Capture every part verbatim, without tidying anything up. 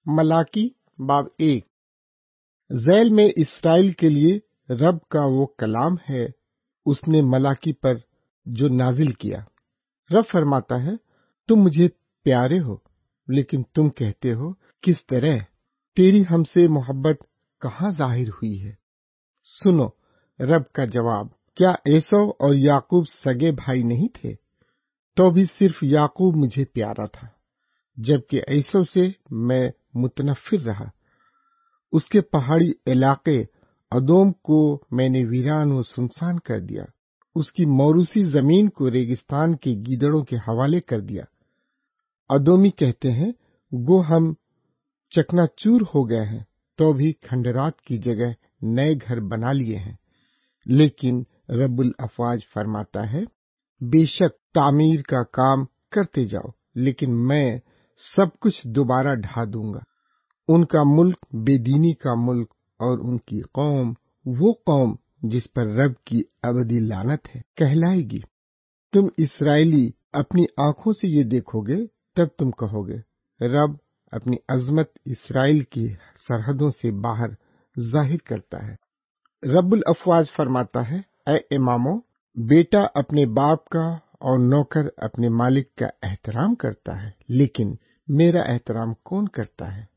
ملاکی باب ایک۔ ذیل میں اسرائیل کے لیے رب کا وہ کلام ہے اس نے ملاکی پر جو نازل کیا۔ رب فرماتا ہے تم مجھے پیارے ہو، لیکن تم کہتے ہو کس طرح؟ تیری ہم سے محبت کہاں ظاہر ہوئی ہے؟ سنو رب کا جواب، کیا عیسو اور یعقوب سگے بھائی نہیں تھے؟ تو بھی صرف یعقوب مجھے پیارا تھا، جبکہ عیسو سے میں متنفر رہا۔ اس کے پہاڑی علاقے ادوم کو میں نے ویران و سنسان کر دیا، اس کی موروثی زمین کو ریگستان کے گیدڑوں کے حوالے کر دیا۔ ادومی کہتے ہیں گو ہم چکنا چور ہو گئے ہیں، تو بھی کھنڈرات کی جگہ نئے گھر بنا لیے ہیں۔ لیکن رب الافواج فرماتا ہے بے شک تعمیر کا کام کرتے جاؤ، لیکن میں سب کچھ دوبارہ ڈھا دوں گا۔ ان کا ملک بے دینی کا ملک اور ان کی قوم وہ قوم جس پر رب کی ابدی لعنت ہے کہلائے گی۔ تم اسرائیلی اپنی آنکھوں سے یہ دیکھو گے، تب تم کہو گے رب اپنی عظمت اسرائیل کی سرحدوں سے باہر ظاہر کرتا ہے۔ رب الافواج فرماتا ہے اے اماموں، بیٹا اپنے باپ کا اور نوکر اپنے مالک کا احترام کرتا ہے، لیکن میرا احترام کون کرتا ہے؟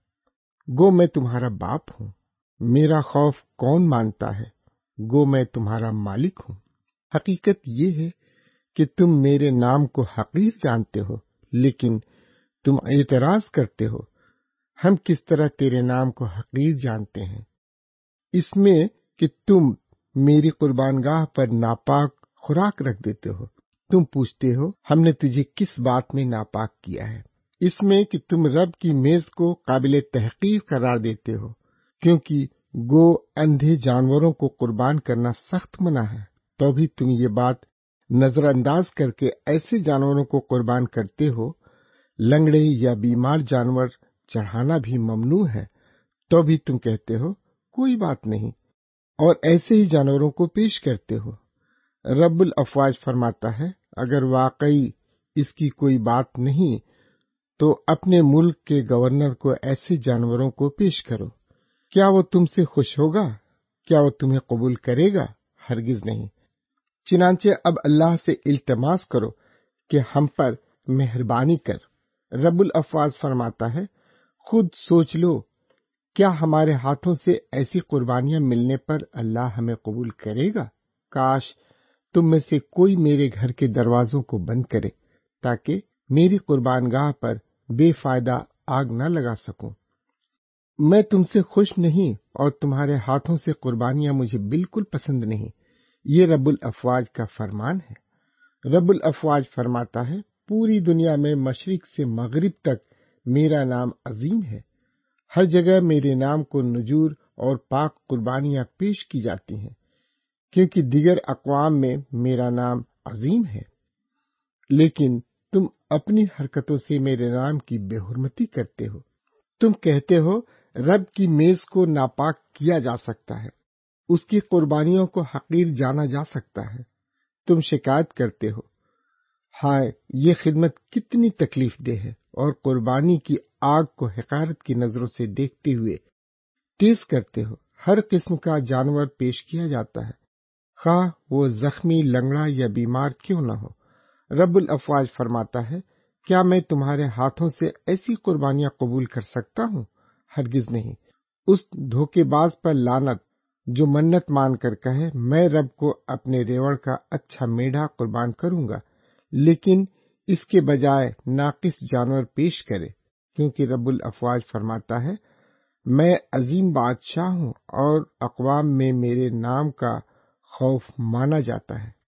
گو میں تمہارا باپ ہوں۔ میرا خوف کون مانتا ہے؟ گو میں تمہارا مالک ہوں۔ حقیقت یہ ہے کہ تم میرے نام کو حقیر جانتے ہو، لیکن تم اعتراض کرتے ہو ہم کس طرح تیرے نام کو حقیر جانتے ہیں؟ اس میں کہ تم میری قربان گاہ پر ناپاک خوراک رکھ دیتے ہو۔ تم پوچھتے ہو ہم نے تجھے کس بات میں ناپاک کیا ہے؟ اس میں کہ تم رب کی میز کو قابل تحقیر قرار دیتے ہو، کیونکہ گو اندھے جانوروں کو قربان کرنا سخت منع ہے، تو بھی تم یہ بات نظر انداز کر کے ایسے جانوروں کو قربان کرتے ہو۔ لنگڑے یا بیمار جانور چڑھانا بھی ممنوع ہے، تو بھی تم کہتے ہو کوئی بات نہیں، اور ایسے ہی جانوروں کو پیش کرتے ہو۔ رب الافواج فرماتا ہے اگر واقعی اس کی کوئی بات نہیں تو اپنے ملک کے گورنر کو ایسے جانوروں کو پیش کرو۔ کیا وہ تم سے خوش ہوگا؟ کیا وہ تمہیں قبول کرے گا؟ ہرگز نہیں۔ چنانچہ اب اللہ سے التماس کرو کہ ہم پر مہربانی کر۔ رب الافواج فرماتا ہے خود سوچ لو، کیا ہمارے ہاتھوں سے ایسی قربانیاں ملنے پر اللہ ہمیں قبول کرے گا؟ کاش تم میں سے کوئی میرے گھر کے دروازوں کو بند کرے تاکہ میری قربان گاہ پر بے فائدہ آگ نہ لگا سکوں۔ میں تم سے خوش نہیں اور تمہارے ہاتھوں سے قربانیاں مجھے بالکل پسند نہیں۔ یہ رب الافواج کا فرمان ہے۔ رب الافواج فرماتا ہے پوری دنیا میں مشرق سے مغرب تک میرا نام عظیم ہے۔ ہر جگہ میرے نام کو نجور اور پاک قربانیاں پیش کی جاتی ہیں، کیونکہ دیگر اقوام میں میرا نام عظیم ہے۔ لیکن تم اپنی حرکتوں سے میرے نام کی بے حرمتی کرتے ہو۔ تم کہتے ہو رب کی میز کو ناپاک کیا جا سکتا ہے، اس کی قربانیوں کو حقیر جانا جا سکتا ہے۔ تم شکایت کرتے ہو ہائے یہ خدمت کتنی تکلیف دہ ہے، اور قربانی کی آگ کو حقارت کی نظروں سے دیکھتے ہوئے تیز کرتے ہو۔ ہر قسم کا جانور پیش کیا جاتا ہے، خواہ وہ زخمی، لنگڑا یا بیمار کیوں نہ ہو۔ رب الافواج فرماتا ہے کیا میں تمہارے ہاتھوں سے ایسی قربانیاں قبول کر سکتا ہوں؟ ہرگز نہیں۔ اس دھوکے باز پر لعنت جو منت مان کر کہے میں رب کو اپنے ریوڑ کا اچھا میڑھا قربان کروں گا، لیکن اس کے بجائے ناقص جانور پیش کرے، کیونکہ رب الافواج فرماتا ہے میں عظیم بادشاہ ہوں اور اقوام میں میرے نام کا خوف مانا جاتا ہے۔